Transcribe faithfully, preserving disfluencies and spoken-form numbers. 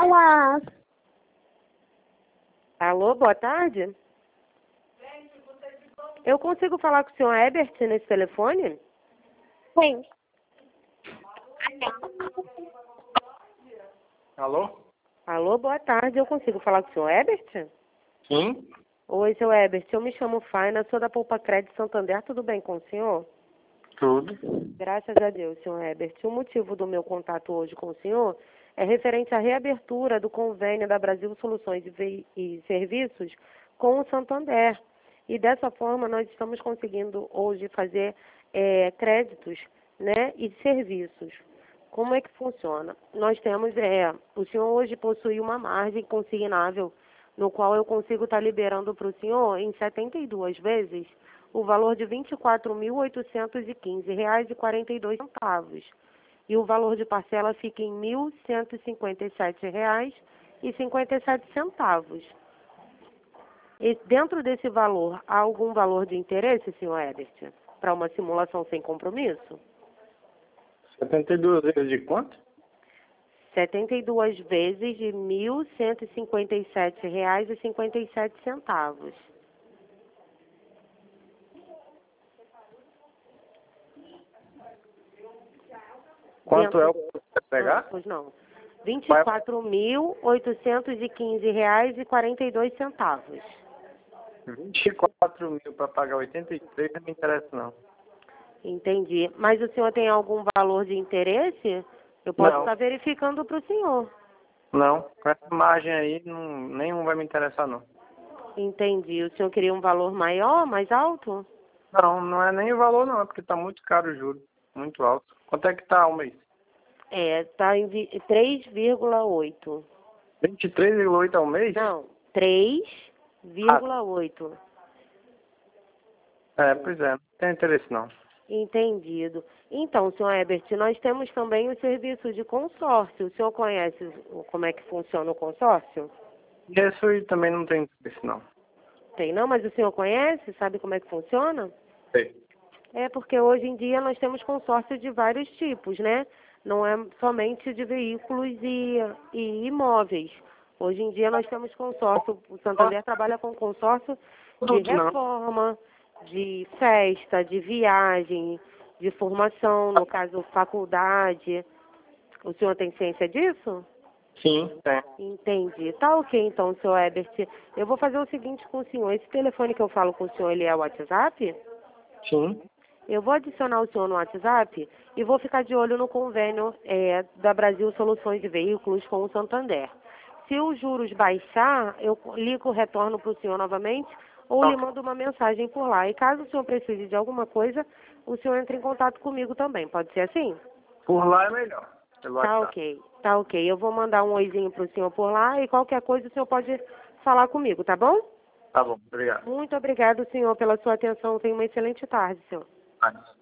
Alô? Alô, boa tarde. Eu consigo falar com o senhor Herbert nesse telefone? Sim. Alô? Alô, boa tarde. Eu consigo falar com o senhor Herbert? Sim? Oi, seu Herbert. Eu me chamo Faina, sou da Poupa Crédito Santander. Tudo bem com o senhor? Tudo. Graças a Deus, senhor Herbert. O motivo do meu contato hoje com o senhor é referente à reabertura do convênio da Brasil Soluções e, Ve- e Serviços com o Santander. E dessa forma nós estamos conseguindo hoje fazer eh, créditos, né, e serviços. Como é que funciona? Nós temos, é, o senhor hoje possui uma margem consignável no qual eu consigo estar liberando para o senhor em setenta e duas vezes o valor de vinte e quatro mil oitocentos e quinze reais e quarenta e dois centavos. E o valor de parcela fica em mil cento e cinquenta e sete reais e cinquenta e sete centavos. E dentro desse valor, há algum valor de interesse, senhor Herbert, para uma simulação sem compromisso? setenta e duas vezes de quanto? setenta e duas vezes de mil cento e cinquenta e sete reais e cinquenta e sete centavos. Quanto Dentro- é o que você quer pegar? Ah, pois não. vinte e quatro mil oitocentos e quinze reais e quarenta e dois centavos. vinte e quatro mil para pagar oitenta e três não me interessa não. Entendi. Mas o senhor tem algum valor de interesse? Eu posso Não. estar verificando para o senhor. Não, com essa margem aí, não, nenhum vai me interessar não. Entendi. O senhor queria um valor maior, mais alto? Não, não é nem o valor não, é porque tá muito caro o juro, muito alto. Quanto é que tá o mês? É, está em vi- três vírgula oito. vinte e três vírgula oito ao mês? Não, três vírgula oito. É, pois é, não tem interesse não. Entendido. Então, senhor Herbert, nós temos também o serviço de consórcio. O senhor conhece o- como é que funciona o consórcio? Isso aí também não tem interesse não. Tem não, mas o senhor conhece? Sabe como é que funciona? Sei. É porque hoje em dia nós temos consórcio de vários tipos, né? Não é somente de veículos e, e imóveis. Hoje em dia nós temos consórcio, o Santander trabalha com consórcio de Tudo não. reforma, de festa, de viagem, de formação, no caso faculdade. O senhor tem ciência disso? Sim, tem. Entendi. Tá ok então, senhor Herbert. Eu vou fazer o seguinte com o senhor. Esse telefone que eu falo com o senhor, ele é o WhatsApp? Sim. Eu vou adicionar o senhor no WhatsApp e vou ficar de olho no convênio é, da Brasil Soluções de Veículos com o Santander. Se os juros baixar, eu ligo, retorno para o senhor novamente ou lhe Ok. mando uma mensagem por lá. E caso o senhor precise de alguma coisa, o senhor entra em contato comigo também. Pode ser assim? Por lá é melhor. Pelo Tá WhatsApp. ok, tá ok. Eu vou mandar um oizinho para o senhor por lá e qualquer coisa o senhor pode falar comigo, tá bom? Tá bom, obrigado. Muito obrigado, senhor, pela sua atenção. Tenha uma excelente tarde, senhor. Vai.